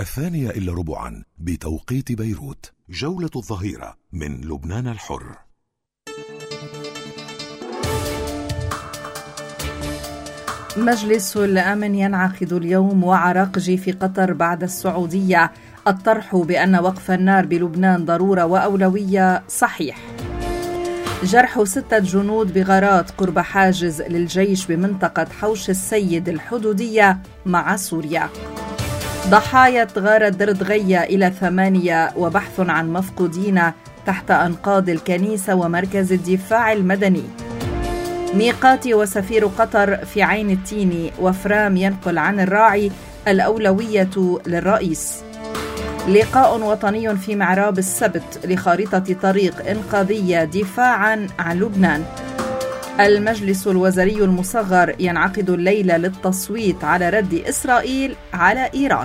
2:15 بتوقيت بيروت. جولة الظهيرة من لبنان الحر. مجلس الأمن ينعقد اليوم وعراقجي في قطر بعد السعودية. الطرح بأن وقف النار بلبنان ضرورة وأولوية صحيح. جرح 6 جنود بغارات قرب حاجز للجيش بمنطقة حوش السيد الحدودية مع سوريا. ضحايا غارة دردغية إلى 8 وبحث عن مفقودين تحت أنقاض الكنيسة ومركز الدفاع المدني. ميقاتي وسفير قطر في عين التين وفرام ينقل عن الراعي الأولوية للرئيس. لقاء وطني في معراب السبت لخارطة طريق إنقاذية دفاعا عن لبنان. المجلس الوزاري المصغر ينعقد الليلة للتصويت على رد إسرائيل على إيران.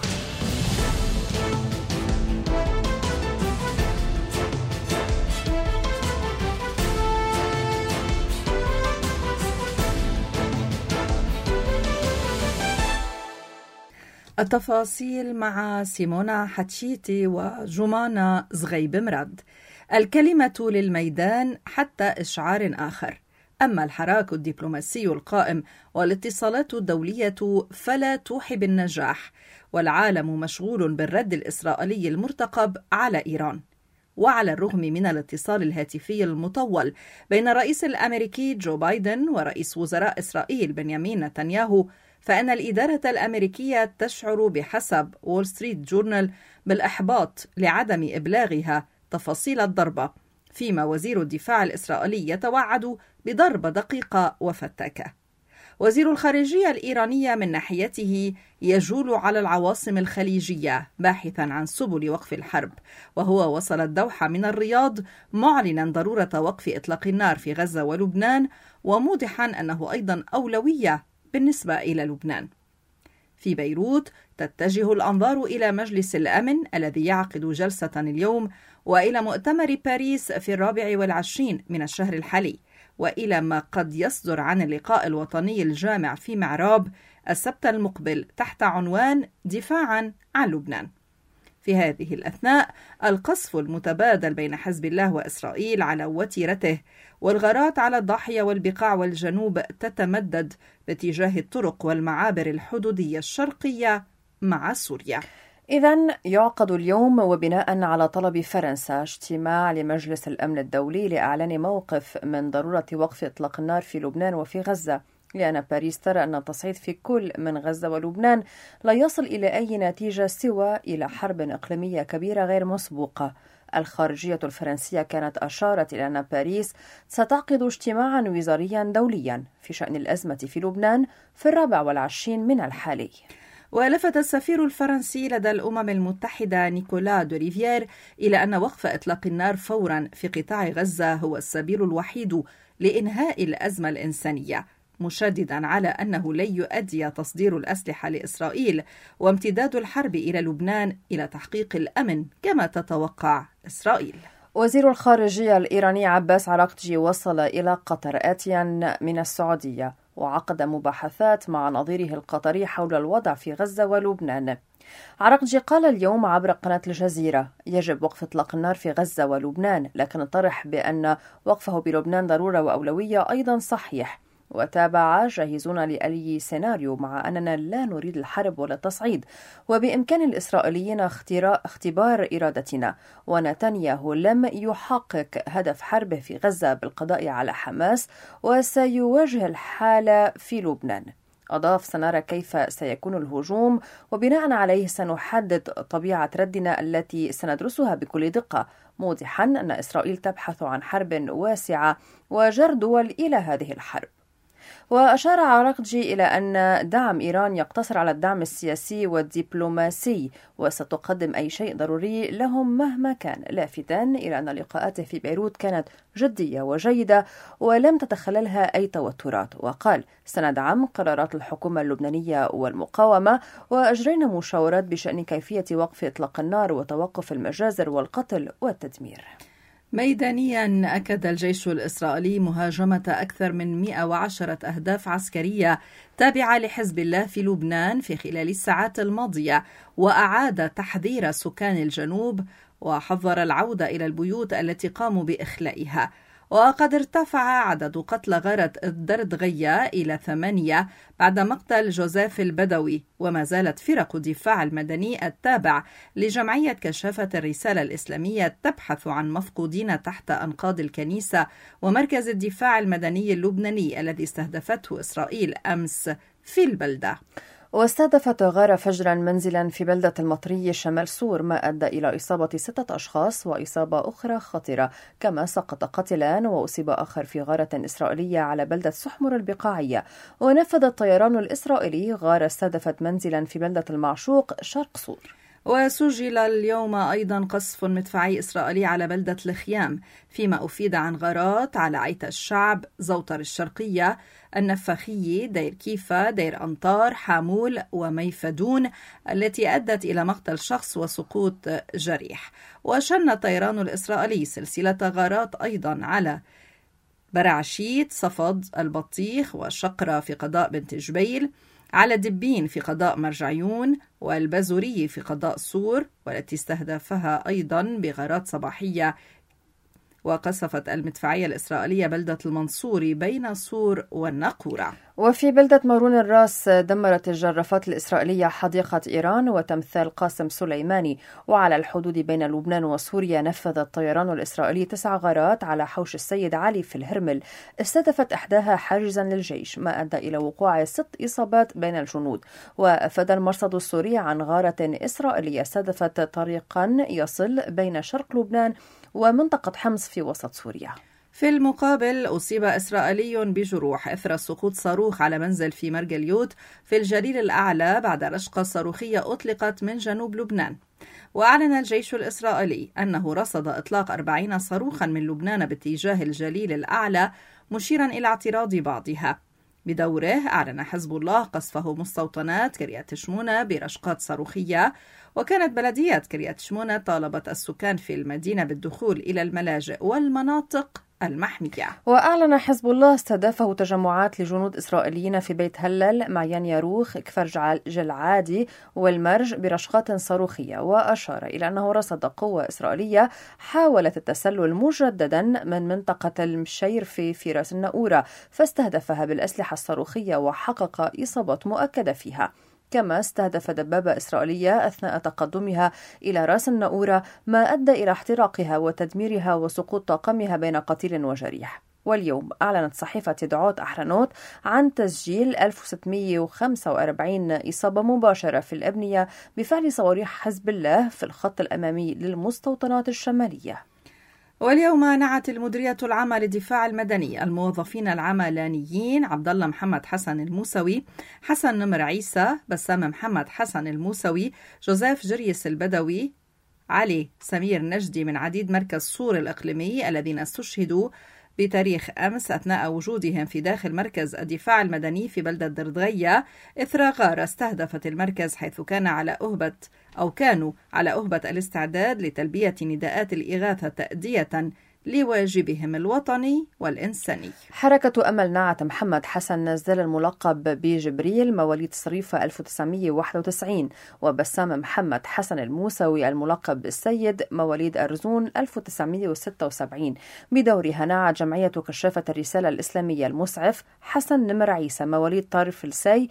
التفاصيل مع سيمونا حتشيتي وجمانة زغيب مراد. الكلمة للميدان حتى إشعار آخر. أما الحراك الدبلوماسي القائم والاتصالات الدولية فلا توحي بالنجاح، والعالم مشغول بالرد الإسرائيلي المرتقب على إيران. وعلى الرغم من الاتصال الهاتفي المطول بين الرئيس الأمريكي جو بايدن ورئيس وزراء إسرائيل بنيامين نتنياهو، فإن الإدارة الأمريكية تشعر بحسب وول ستريت جورنال بالإحباط لعدم إبلاغها تفاصيل الضربة، فيما وزير الدفاع الإسرائيلي يتوعد بضربة دقيقة وفتاكة. وزير الخارجية الإيرانية من ناحيته يجول على العواصم الخليجية باحثا عن سبل وقف الحرب، وهو وصل الدوحة من الرياض معلنا ضرورة وقف إطلاق النار في غزة ولبنان، وموضحا أنه أيضا أولوية بالنسبة إلى لبنان. في بيروت تتجه الأنظار إلى مجلس الأمن الذي يعقد جلسة اليوم، وإلى مؤتمر باريس في 24 من الشهر الحالي، وإلى ما قد يصدر عن اللقاء الوطني الجامع في معراب السبت المقبل تحت عنوان دفاعا عن لبنان. في هذه الأثناء القصف المتبادل بين حزب الله وإسرائيل على وتيرته، والغارات على الضاحية والبقاع والجنوب تتمدد باتجاه الطرق والمعابر الحدودية الشرقية مع سوريا. إذن يعقد اليوم وبناء على طلب فرنسا اجتماع لمجلس الأمن الدولي لإعلان موقف من ضرورة وقف إطلاق النار في لبنان وفي غزة، لأن باريس ترى أن التصعيد في كل من غزة ولبنان لا يصل إلى أي نتيجة سوى إلى حرب إقليمية كبيرة غير مسبوقة. الخارجية الفرنسية كانت أشارت إلى أن باريس ستعقد اجتماعا وزاريا دوليا في شأن الأزمة في لبنان في 24 من الحالي. ولفت السفير الفرنسي لدى الأمم المتحدة نيكولا دوريفيير إلى أن وقف إطلاق النار فورا في قطاع غزة هو السبيل الوحيد لإنهاء الأزمة الإنسانية، مشددا على أنه لن يؤدي تصدير الأسلحة لإسرائيل وامتداد الحرب إلى لبنان إلى تحقيق الأمن كما تتوقع إسرائيل. وزير الخارجية الإيراني عباس عراقجي وصل إلى قطر آتيا من السعودية، وعقد مباحثات مع نظيره القطري حول الوضع في غزة ولبنان. عراقجي قال اليوم عبر قناة الجزيرة: يجب وقف إطلاق النار في غزة ولبنان، لكن طرح بأن وقفه بلبنان ضرورة وأولوية أيضا صحيح. وتابع: جاهزون لأي سيناريو، مع أننا لا نريد الحرب ولا التصعيد، وبإمكان الإسرائيليين اختبار إرادتنا، ونتنياهو لم يحقق هدف حربه في غزة بالقضاء على حماس، وسيواجه الحالة في لبنان. أضاف: سنرى كيف سيكون الهجوم، وبناء عليه سنحدد طبيعة ردنا التي سندرسها بكل دقة، موضحا أن إسرائيل تبحث عن حرب واسعة وجر دول إلى هذه الحرب. وأشار عراقجي إلى أن دعم إيران يقتصر على الدعم السياسي والدبلوماسي، وستقدم أي شيء ضروري لهم مهما كان، لافتا إلى أن لقاءاته في بيروت كانت جدية وجيدة ولم تتخللها أي توترات. وقال: سندعم قرارات الحكومة اللبنانية والمقاومة، وأجرينا مشاورات بشأن كيفية وقف إطلاق النار وتوقف المجازر والقتل والتدمير. ميدانيا أكد الجيش الإسرائيلي مهاجمة أكثر من 110 أهداف عسكرية تابعة لحزب الله في لبنان في خلال الساعات الماضية، وأعاد تحذير سكان الجنوب وحذر العودة إلى البيوت التي قاموا بإخلائها. وقد ارتفع عدد قتلى غارة الدردغية إلى 8 بعد مقتل جوزيف البدوي، وما زالت فرق الدفاع المدني التابع لجمعية كشافة الرسالة الإسلامية تبحث عن مفقودين تحت أنقاض الكنيسة ومركز الدفاع المدني اللبناني الذي استهدفته إسرائيل أمس في البلدة. واستهدفت غارة فجرا منزلا في بلدة المطرية شمال سور، ما أدى إلى إصابة 6 أشخاص وإصابة أخرى خطرة، كما سقط قتلان وأصيب آخر في غارة إسرائيلية على بلدة سحمر البقاعية. ونفذ الطيران الإسرائيلي غارة استهدفت منزلا في بلدة المعشوق شرق سور. وسجل اليوم أيضا قصف مدفعي إسرائيلي على بلدة الخيام، فيما أفيد عن غارات على عيت الشعب، زوطر الشرقية، النفاخية، دير كيفا، دير أنطار، حامول وميفدون، التي أدت إلى مقتل شخص وسقوط جريح. وشن الطيران الإسرائيلي سلسلة غارات أيضا على برعشيت، صفد، البطيخ وشقرة في قضاء بنت جبيل، على دبين في قضاء مرجعيون، والبازوري في قضاء سور، والتي استهدفها أيضا بغارات صباحية. وقصفت المدفعية الإسرائيلية بلدة المنصوري بين سور والناقورة. وفي بلدة مارون الراس دمرت الجرافات الإسرائيلية حديقة إيران وتمثال قاسم سليماني. وعلى الحدود بين لبنان وسوريا نفذ الطيران الإسرائيلي 9 غارات على حوش السيد علي في الهرمل، استهدفت إحداها حاجزا للجيش، ما أدى إلى وقوع 6 إصابات بين الجنود. وأفاد المرصد السوري عن غارة إسرائيلية استهدفت طريقا يصل بين شرق لبنان ومنطقة حمص في وسط سوريا. في المقابل أصيب إسرائيلي بجروح إثر سقوط صاروخ على منزل في مرجليوت في الجليل الأعلى بعد رشقة صاروخية أطلقت من جنوب لبنان. وأعلن الجيش الإسرائيلي أنه رصد إطلاق 40 صاروخا من لبنان باتجاه الجليل الأعلى، مشيرا إلى اعتراض بعضها. بدوره أعلن حزب الله قصفه مستوطنات كريات شمونة برشقات صاروخية، وكانت بلدية كريات شمونة طالبت السكان في المدينة بالدخول إلى الملاجئ والمناطق المحمية. وأعلن حزب الله استهدافه تجمعات لجنود إسرائيليين في بيت هلل، معين ياروخ، كفر جلعادي والمرج برشقات صاروخية، وأشار إلى أنه رصد قوة إسرائيلية حاولت التسلل مجددا من منطقة المشير في راس الناقورة، فاستهدفها بالأسلحة الصاروخية وحقق إصابات مؤكدة فيها. كما استهدف دبابة إسرائيلية أثناء تقدمها إلى راس الناقورة، ما أدى إلى احتراقها وتدميرها وسقوط طاقمها بين قتيل وجريح. واليوم أعلنت صحيفة دعوت أحرنوت عن تسجيل 1645 إصابة مباشرة في الأبنية بفعل صواريخ حزب الله في الخط الأمامي للمستوطنات الشمالية. واليوم نعت المديرية العامة للدفاع المدني الموظفين العملانيين عبد الله محمد حسن الموسوي، حسن نمر عيسى، بسام محمد حسن الموسوي، جوزيف جريس البدوي، علي سمير نجدي من عديد مركز صور الإقليمي الذين استشهدوا بتاريخ أمس أثناء وجودهم في داخل مركز الدفاع المدني في بلدة دردغية إثر غارة استهدفت المركز، حيث كانوا على أهبة الاستعداد لتلبية نداءات الإغاثة تأدية لواجبهم الوطني والإنساني. حركة أمل نعت محمد حسن نزل الملقب بجبريل مواليد صريفة 1991، وبسام محمد حسن الموسوي الملقب السيد مواليد أرزون 1976. بدورها نعت جمعية كشافة الرسالة الإسلامية المسعف حسن نمر عيسى مواليد طارف السي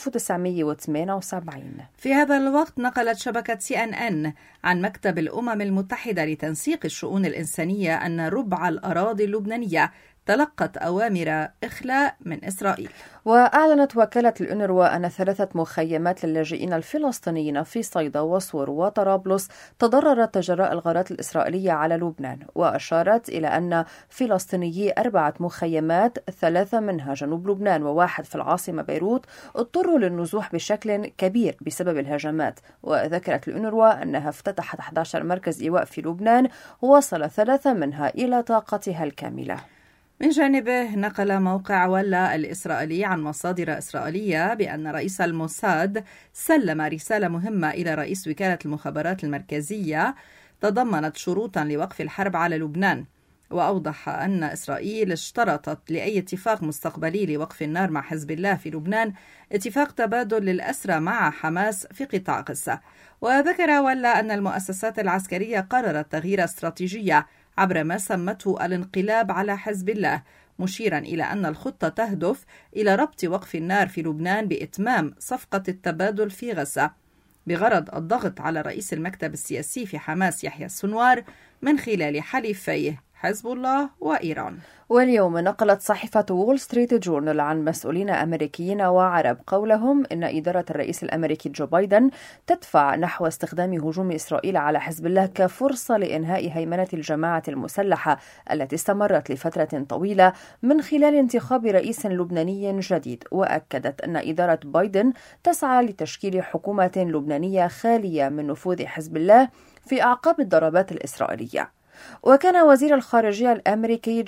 1978. في هذا الوقت نقلت شبكة CNN عن مكتب الأمم المتحدة لتنسيق الشؤون الإنسانية أن ربع الأراضي اللبنانية تلقت أوامر إخلاء من إسرائيل. وأعلنت وكالة الأونروا أن 3 مخيمات للاجئين الفلسطينيين في صيدا وصور وطرابلس تضررت جراء الغارات الإسرائيلية على لبنان، وأشارت إلى أن فلسطينيي 4 مخيمات 3 منها جنوب لبنان و1 في العاصمة بيروت اضطروا للنزوح بشكل كبير بسبب الهجمات. وذكرت الأونروا أنها افتتحت 11 مركز إيواء في لبنان، ووصل 3 منها إلى طاقتها الكاملة. من جانبه نقل موقع ولا الإسرائيلي عن مصادر إسرائيلية بأن رئيس الموساد سلم رسالة مهمة إلى رئيس وكالة المخابرات المركزية تضمنت شروطا لوقف الحرب على لبنان. وأوضح أن إسرائيل اشترطت لأي اتفاق مستقبلي لوقف النار مع حزب الله في لبنان اتفاق تبادل للأسرى مع حماس في قطاع غزة. وذكر ولا أن المؤسسات العسكرية قررت تغيير استراتيجية عبر ما سمته الانقلاب على حزب الله، مشيرا إلى أن الخطة تهدف إلى ربط وقف النار في لبنان بإتمام صفقة التبادل في غزة، بغرض الضغط على رئيس المكتب السياسي في حماس يحيى السنوار من خلال حليفيه حزب الله وإيران. واليوم نقلت صحيفة وول ستريت جورنال عن مسؤولين أمريكيين وعرب قولهم إن إدارة الرئيس الأمريكي جو بايدن تدفع نحو استخدام هجوم إسرائيل على حزب الله كفرصة لإنهاء هيمنة الجماعة المسلحة التي استمرت لفترة طويلة من خلال انتخاب رئيس لبناني جديد. وأكدت أن إدارة بايدن تسعى لتشكيل حكومة لبنانية خالية من نفوذ حزب الله في أعقاب الضربات الإسرائيلية. وكان وزير الخارجية الأمريكي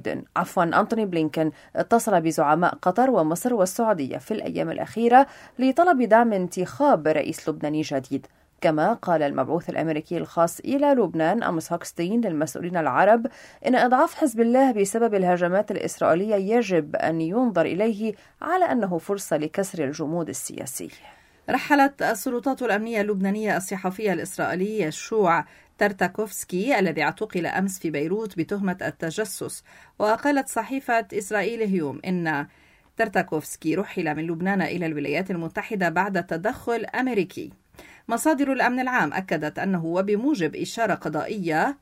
أنتوني بلينكن اتصل بزعماء قطر ومصر والسعودية في الأيام الأخيرة لطلب دعم انتخاب رئيس لبناني جديد. كما قال المبعوث الأمريكي الخاص إلى لبنان أموس هوكستين للمسؤولين العرب إن إضعاف حزب الله بسبب الهجمات الإسرائيلية يجب أن ينظر إليه على أنه فرصة لكسر الجمود السياسي. رحلت السلطات الأمنية اللبنانية الصحفي الإسرائيلي يشوع ترتاكوفسكي الذي اعتقل أمس في بيروت بتهمة التجسس. وقالت صحيفة إسرائيل هيوم إن ترتاكوفسكي رحل من لبنان إلى الولايات المتحدة بعد تدخل أمريكي. مصادر الأمن العام أكدت أنه وبموجب إشارة قضائية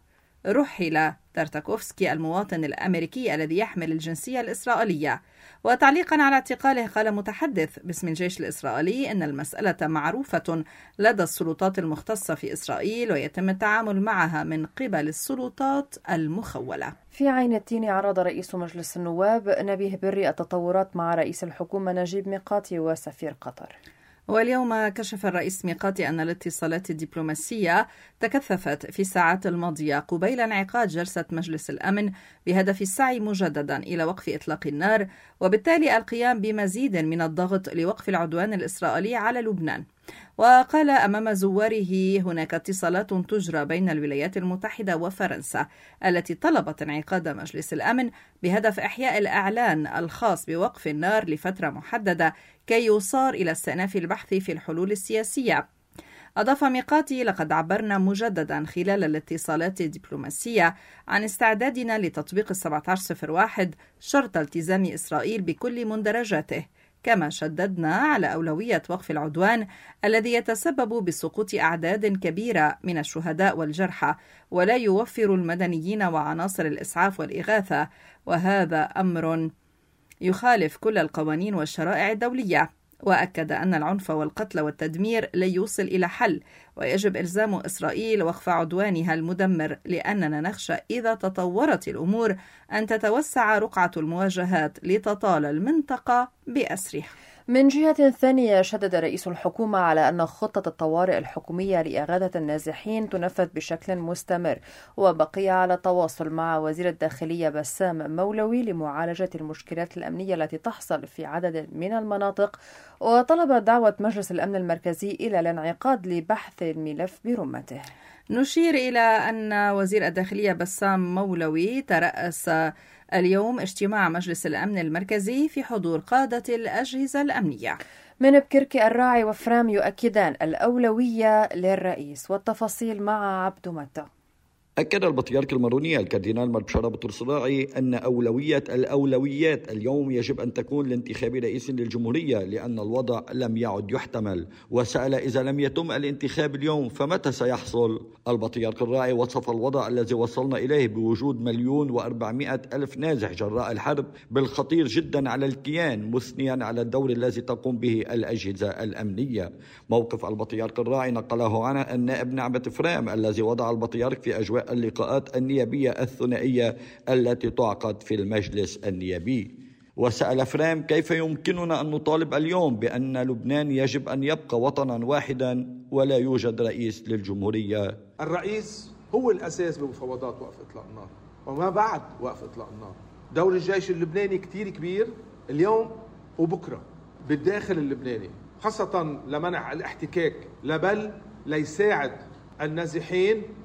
رحل ترتاكوفسكي المواطن الأمريكي الذي يحمل الجنسية الإسرائيلية. وتعليقا على اعتقاله قال متحدث باسم الجيش الإسرائيلي إن المسألة معروفة لدى السلطات المختصة في إسرائيل ويتم التعامل معها من قبل السلطات المخولة. في عين التين عرض رئيس مجلس النواب نبيه بري التطورات مع رئيس الحكومة نجيب ميقاتي وسفير قطر. واليوم كشف الرئيس ميقاتي أن الاتصالات الدبلوماسية تكثفت في الساعات الماضية قبيل انعقاد جلسة مجلس الأمن بهدف السعي مجددا إلى وقف إطلاق النار وبالتالي القيام بمزيد من الضغط لوقف العدوان الإسرائيلي على لبنان. وقال أمام زواره هناك اتصالات تجرى بين الولايات المتحدة وفرنسا التي طلبت انعقاد مجلس الأمن بهدف إحياء الإعلان الخاص بوقف النار لفترة محددة كي يصار إلى استئناف البحث في الحلول السياسية. أضاف ميقاتي: لقد عبرنا مجددا خلال الاتصالات الدبلوماسية عن استعدادنا لتطبيق 1701 شرط التزام إسرائيل بكل مندرجاته، كما شددنا على أولوية وقف العدوان الذي يتسبب بسقوط أعداد كبيرة من الشهداء والجرحى ولا يوفر المدنيين وعناصر الإسعاف والإغاثة، وهذا أمر يخالف كل القوانين والشرائع الدولية. وأكد أن العنف والقتل والتدمير لا يوصل إلى حل، ويجب إلزام إسرائيل وقف عدوانها المدمر، لأننا نخشى إذا تطورت الأمور أن تتوسع رقعة المواجهات لتطال المنطقة بأسرها. من جهة ثانية شدد رئيس الحكومة على أن خطة الطوارئ الحكومية لإغاثة النازحين تنفذ بشكل مستمر، وبقي على تواصل مع وزير الداخلية بسام مولوي لمعالجة المشكلات الأمنية التي تحصل في عدد من المناطق، وطلب دعوة مجلس الأمن المركزي إلى الانعقاد لبحث الملف برمته. نشير إلى أن وزير الداخلية بسام مولوي ترأس اليوم اجتماع مجلس الأمن المركزي في حضور قادة الأجهزة الأمنية. من بكركي الراعي وفرام يؤكدان الأولوية للرئيس، والتفاصيل مع عبد متى. أكد البطريرك الماروني الكاردينال مربشارة بطرس الراعي أن الأولويات اليوم يجب أن تكون لانتخاب رئيس للجمهورية، لأن الوضع لم يعد يحتمل، وسأل إذا لم يتم الانتخاب اليوم فمتى سيحصل. البطريرك الراعي وصف الوضع الذي وصلنا إليه بوجود 1,400,000 نازح جراء الحرب بالخطير جدا على الكيان، مثنيا على الدور الذي تقوم به الأجهزة الأمنية. موقف البطريرك الراعي نقله عنه النائب نعمة فرام الذي وضع البطريرك في أجواء اللقاءات النيابية الثنائية التي تعقد في المجلس النيابي. وسأل فرام كيف يمكننا أن نطالب اليوم بأن لبنان يجب أن يبقى وطنا واحدا ولا يوجد رئيس للجمهورية. الرئيس هو الأساس بمفاوضات وقف إطلاق النار وما بعد وقف إطلاق النار. دور الجيش اللبناني كتير كبير اليوم وبكرة بالداخل اللبناني، خاصة لمنع الاحتكاك، بل ليساعد النازحين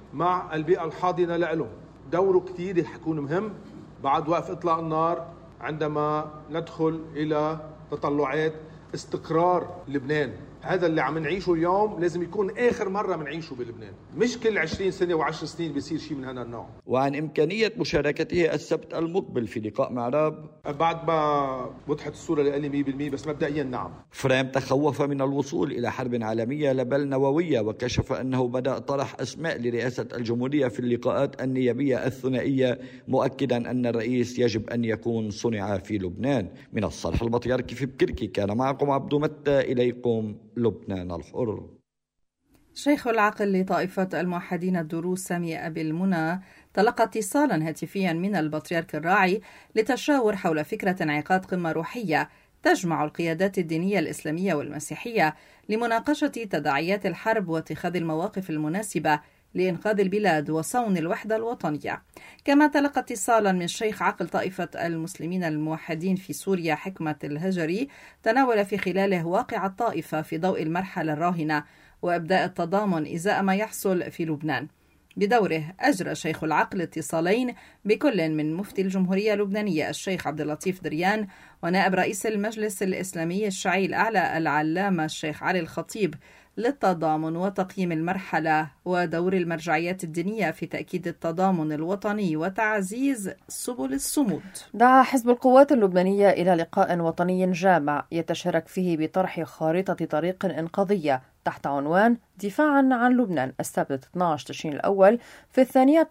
مع البيئة الحاضنة لهم. دوره كتير حيكون مهم بعد وقف إطلاق النار عندما ندخل إلى تطلعات استقرار لبنان. هذا اللي عم نعيشه اليوم لازم يكون آخر مرة منعيشه بلبنان، مش كل 20 سنة و10 سنين بيصير شيء من هذا النوع. وعن إمكانية مشاركته السبت المقبل في لقاء مع راب بعد ما وضحت الصورة لي 100%، بس مبدئيا نعم. فريم تخوف من الوصول إلى حرب عالمية لا بل نووية، وكشف أنه بدأ طرح أسماء لرئاسة الجمهورية في اللقاءات النيابية الثنائية، مؤكدا أن الرئيس يجب أن يكون صنع في لبنان. من الصالح البطريركي في بكركي، كان معكم عبدو متى، إليكم لبنان الحر. شيخ العقل لطائفة الموحدين الدروز سامي أبي المنى تلقى اتصالا هاتفيا من البطريرك الراعي لتشاور حول فكرة انعقاد قمة روحية تجمع القيادات الدينية الإسلامية والمسيحية لمناقشة تداعيات الحرب واتخاذ المواقف المناسبة لإنقاذ البلاد وصون الوحدة الوطنية. كما تلقى اتصالا من شيخ عقل طائفة المسلمين الموحدين في سوريا حكمة الهجري تناول في خلاله واقع الطائفة في ضوء المرحلة الراهنة وإبداء التضامن إزاء ما يحصل في لبنان. بدوره أجرى شيخ العقل اتصالين بكل من مفتي الجمهورية اللبنانية الشيخ عبد اللطيف دريان ونائب رئيس المجلس الإسلامي الشيعي الأعلى العلامة الشيخ علي الخطيب للتضامن وتقييم المرحلة ودور المرجعيات الدينية في تأكيد التضامن الوطني وتعزيز سبل الصمود. دعا حزب القوات اللبنانية إلى لقاء وطني جامع يتشارك فيه بطرح خارطة طريق إنقاذية تحت عنوان دفاعا عن لبنان السبت 12 تشرين الأول في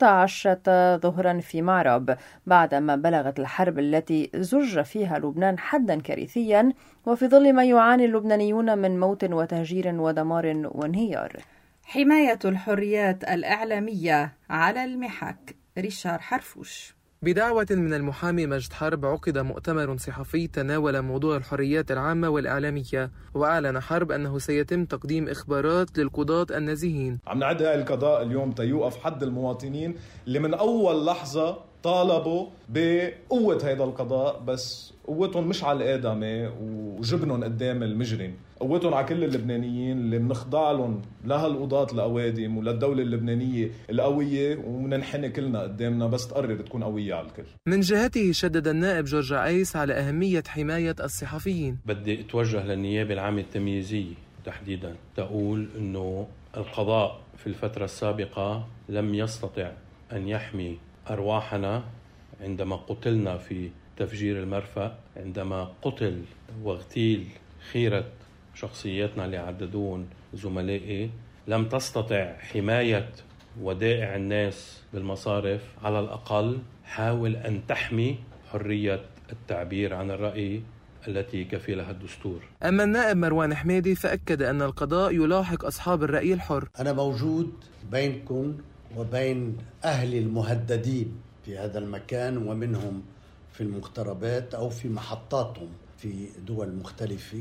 12 ظهرا في معرب، بعدما بلغت الحرب التي زج فيها لبنان حدا كارثيا، وفي ظل ما يعاني اللبنانيون من موت وتهجير ودمار وانهيار. حماية الحريات الإعلامية على المحك. ريشار حرفوش. بدعوة من المحامي مجد حرب عقد مؤتمر صحفي تناول موضوع الحريات العامة والإعلامية، وأعلن حرب أنه سيتم تقديم إخبارات للقضاة النزيهين. عم نعد القضاء اليوم تيوقف حد المواطنين اللي من أول لحظة طالبوا بقوة هذا القضاء، بس قوتهم مش على الآدمة وجبنهم قدام المجرم، قوتهم على كل اللبنانيين اللي بنخضع لهم لهالقضاة الأوادم وللدولة اللبنانية القوية، ومننحني كلنا قدامنا بس تقرر تكون قوية على الكل. من جهته شدد النائب جورج عيس على أهمية حماية الصحفيين. بدي أتوجه للنيابة العامة التمييزية تحديدا، تقول أنه القضاء في الفترة السابقة لم يستطع أن يحمي أرواحنا عندما قتلنا في تفجير المرفأ، عندما قتل واغتيل خيرة شخصياتنا اللي عددون زملائي، لم تستطع حماية ودائع الناس بالمصارف. على الأقل حاول أن تحمي حرية التعبير عن الرأي التي كفلها الدستور. أما النائب مروان حميدي فأكد أن القضاء يلاحق أصحاب الرأي الحر. أنا موجود بينكم وبين أهل المهددين في هذا المكان، ومنهم في المغتربات أو في محطاتهم في دول مختلفة،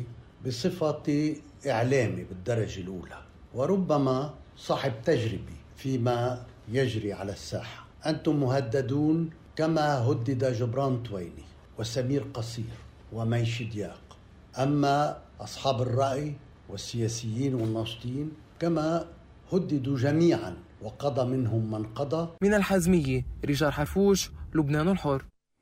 بصفتي إعلامي بالدرجة الأولى وربما صاحب تجربة فيما يجري على الساحة. أنتم مهددون كما هدد جبران تويني وسمير قصير وميش دياق، أما أصحاب الرأي والسياسيين والناشطين كما هددوا جميعا وقضى منهم من قضى. من الحزمية، ريشار حرفوش، لبنان الحر.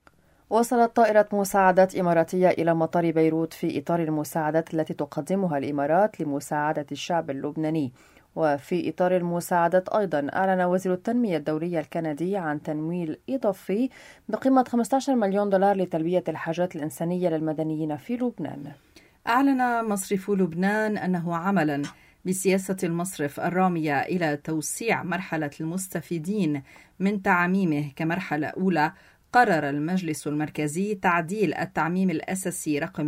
وصلت طائرة مساعدات إماراتية إلى مطار بيروت في إطار المساعدات التي تقدمها الإمارات لمساعدة الشعب اللبناني. وفي إطار المساعدات أيضا أعلن وزير التنمية الدولية الكندي عن تمويل إضافي بقيمة 15 مليون دولار لتلبية الحاجات الإنسانية للمدنيين في لبنان. أعلن مصرفو لبنان أنه عملا بسياسة المصرف الرامية إلى توسيع مرحلة المستفيدين من تعميمه كمرحلة أولى، قرر المجلس المركزي تعديل التعميم الأساسي رقم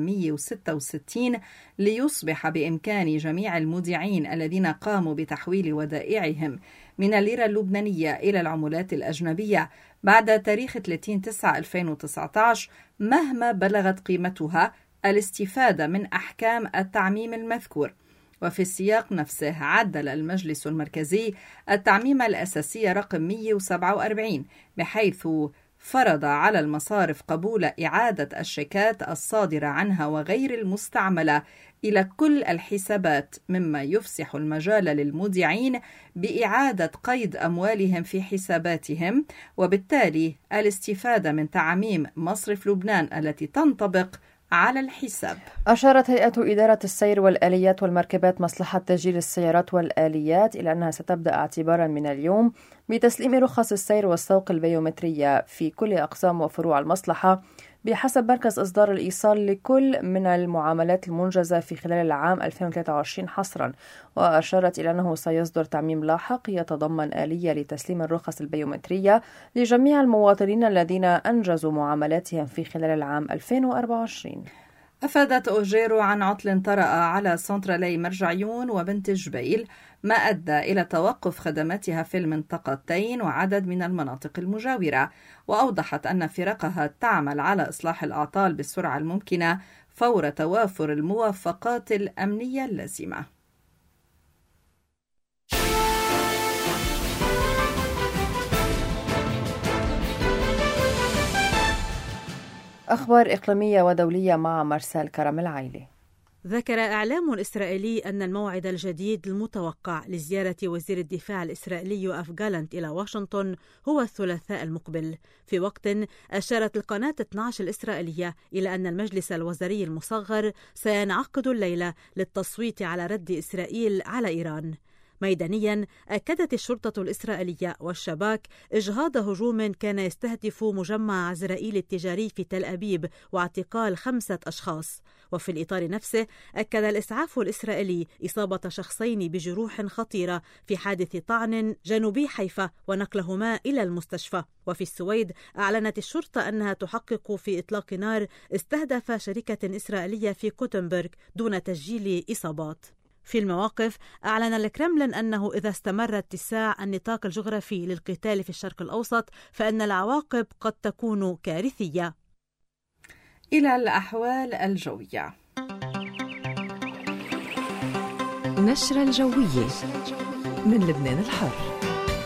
166 ليصبح بإمكان جميع المودعين الذين قاموا بتحويل ودائعهم من الليرة اللبنانية إلى العملات الأجنبية بعد تاريخ 30/9/2019 مهما بلغت قيمتها الاستفادة من أحكام التعميم المذكور. وفي السياق نفسه عدل المجلس المركزي التعميم الأساسي رقم 147 بحيث فرض على المصارف قبول إعادة الشيكات الصادرة عنها وغير المستعملة إلى كل الحسابات، مما يفسح المجال للمودعين بإعادة قيد أموالهم في حساباتهم، وبالتالي الاستفادة من تعميم مصرف لبنان التي تنطبق على الحساب. أشارت هيئة إدارة السير والآليات والمركبات مصلحة تسجيل السيارات والآليات إلى أنها ستبدأ اعتبارا من اليوم بتسليم رخص السير والسوق البيومترية في كل أقسام وفروع المصلحة بحسب مركز إصدار الإيصال لكل من المعاملات المنجزة في خلال العام 2023 حصرا. وأشارت إلى أنه سيصدر تعميم لاحق يتضمن آلية لتسليم الرخص البيومترية لجميع المواطنين الذين أنجزوا معاملاتهم في خلال العام 2024. أفادت أوجيرو عن عطل طرأ على سنترالي مرجعيون وبنت جبيل، ما أدى إلى توقف خدماتها في المنطقتين وعدد من المناطق المجاورة، وأوضحت أن فرقها تعمل على إصلاح الأعطال بالسرعة الممكنة فور توافر الموافقات الأمنية اللازمة. أخبار إقليمية ودولية مع مرسال كرم العيلي. ذكر إعلام إسرائيلي أن الموعد الجديد المتوقع لزيارة وزير الدفاع الإسرائيلي يوآف جالنت إلى واشنطن هو الثلاثاء المقبل، في وقت أشارت القناة 12 الإسرائيلية إلى أن المجلس الوزاري المصغر سينعقد الليلة للتصويت على رد إسرائيل على إيران. ميدانيا أكدت الشرطة الإسرائيلية والشباك إجهاض هجوم كان يستهدف مجمع عزرائيل التجاري في تل أبيب واعتقال 5 أشخاص. وفي الإطار نفسه أكد الإسعاف الإسرائيلي إصابة شخصين بجروح خطيرة في حادث طعن جنوبي حيفا ونقلهما إلى المستشفى. وفي السويد أعلنت الشرطة أنها تحقق في إطلاق نار استهدف شركة إسرائيلية في كوتنبرغ دون تسجيل إصابات. في المواقف أعلن الكرملين أنه إذا استمر اتساع النطاق الجغرافي للقتال في الشرق الأوسط فإن العواقب قد تكون كارثية. إلى الأحوال الجوية. نشرة الجوية من لبنان الحر.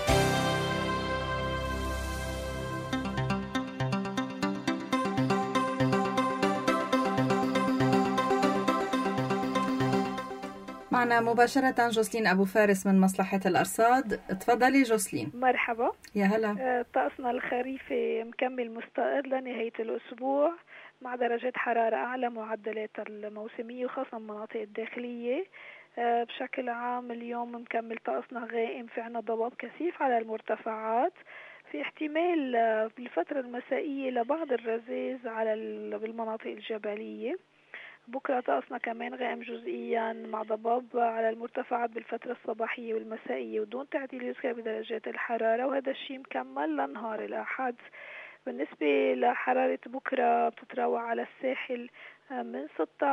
معنا مباشرة جوسلين أبو فارس من مصلحة الأرصاد. تفضلي جوسلين. مرحبا. يا هلا. طقسنا الخريفي مكمل مستقر لنهاية الأسبوع مع درجات حرارة أعلى معدلات الموسمية وخاصة المناطق الداخلية. بشكل عام اليوم مكمل طقسنا غائم، في عنا ضباب كثيف على المرتفعات، في احتمال بالفترة المسائية لبعض الرذاذ على بالمناطق الجبلية. بكرة طقسنا كمان غائم جزئيا مع ضباب على المرتفعات بالفترة الصباحية والمسائية ودون تعديل يذكر بدرجات الحرارة، وهذا الشيء مكمل لنهار الأحد. بالنسبة لحرارة بكرة بتتراوح على الساحل من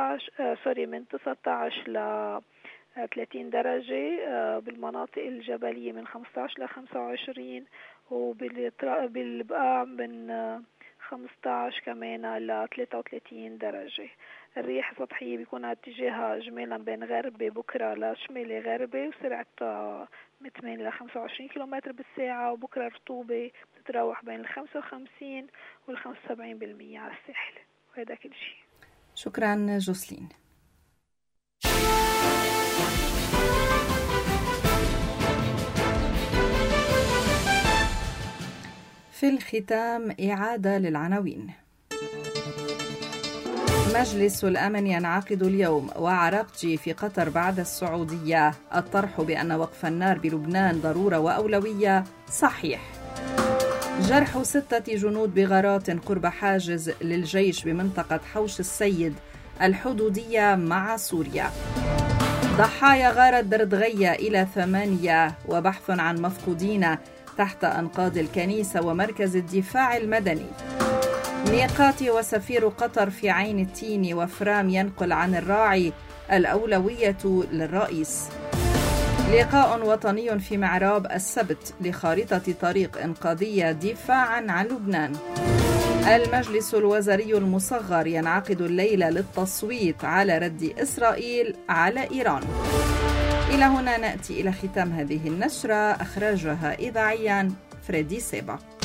19 ل 30 درجة، بالمناطق الجبلية من 15 ل 25، وبالبقاع من 15 كمان ل 33 درجة. الرياح سطحية بيكون اتجاهها اجمالا بين غربي بكرة لشمالي غربي وسرعتها من 8 ل 25 كيلومتر بالساعة، وبكرة رطوبة بتتراوح بين 55 وال 75% على الساحل. وهذا كل شيء. شكرا جوسلين. في الختام إعادة للعناوين. مجلس الأمن ينعقد اليوم، وعراقجي في قطر بعد السعودية. الطرح بأن وقف النار بلبنان ضرورة وأولوية صحيح. جرح 6 جنود بغارات قرب حاجز للجيش بمنطقة حوش السيد الحدودية مع سوريا. ضحايا غارة دردغية إلى 8، وبحث عن مفقودين تحت أنقاض الكنيسة ومركز الدفاع المدني. ميقاتي وسفير قطر في عين التين، وفرام ينقل عن الراعي الأولوية للرئيس. لقاء وطني في معراب السبت لخارطة طريق إنقاذية دفاعا عن لبنان. المجلس الوزاري المصغر ينعقد الليلة للتصويت على رد إسرائيل على إيران. إلى هنا نأتي إلى ختام هذه النشرة، أخرجها إذاعيا فريدي سيبا.